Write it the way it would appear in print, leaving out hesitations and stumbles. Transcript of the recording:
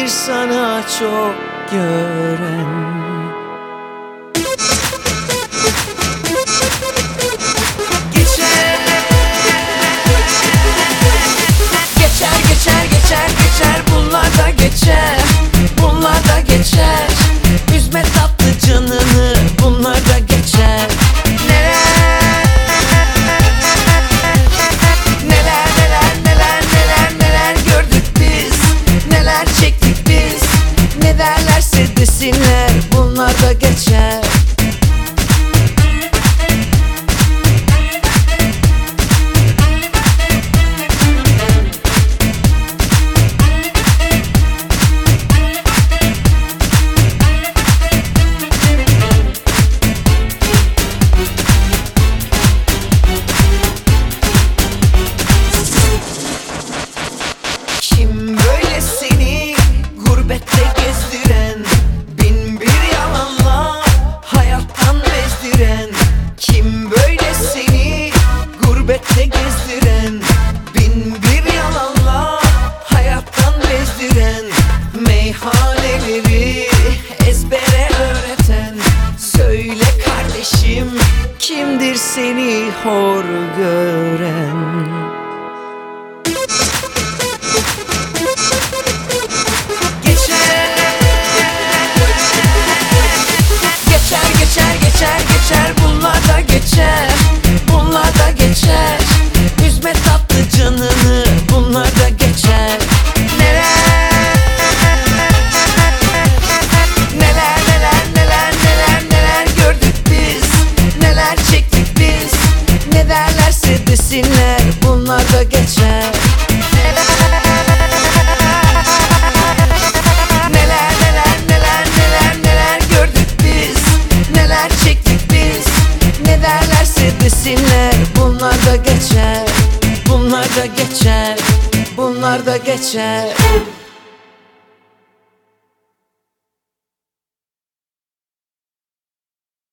kimdir sana çok gören? Geçer bunlar da geçer, bunlar da geçer. Üzme tatlı canını, bunlar da geçer. Neler gördük biz, neler çektik biz. Ne derlerse desinler, bunlar da geçer. Kim böyle seni gurbette gezdiren, bin bir yalanla hayattan bezdiren? Kim böyle seni gurbette gezdiren, bin bir yalanla hayattan bezdiren? Meyhaneleri ezbere öğreten, söyle kardeşim, kimdir seni hor gören? Geçer bunlar da geçer, bunlar da geçer. Üzme tatlı canını, bunlar da geçer. Neler gördük biz, neler çektik biz. Ne derlerse desinler, bunlar da geçer. Neler gördük biz, neler çektik biz. Ne derlerse desinler, bunlar da geçer. Bunlar da geçer, bunlar da geçer.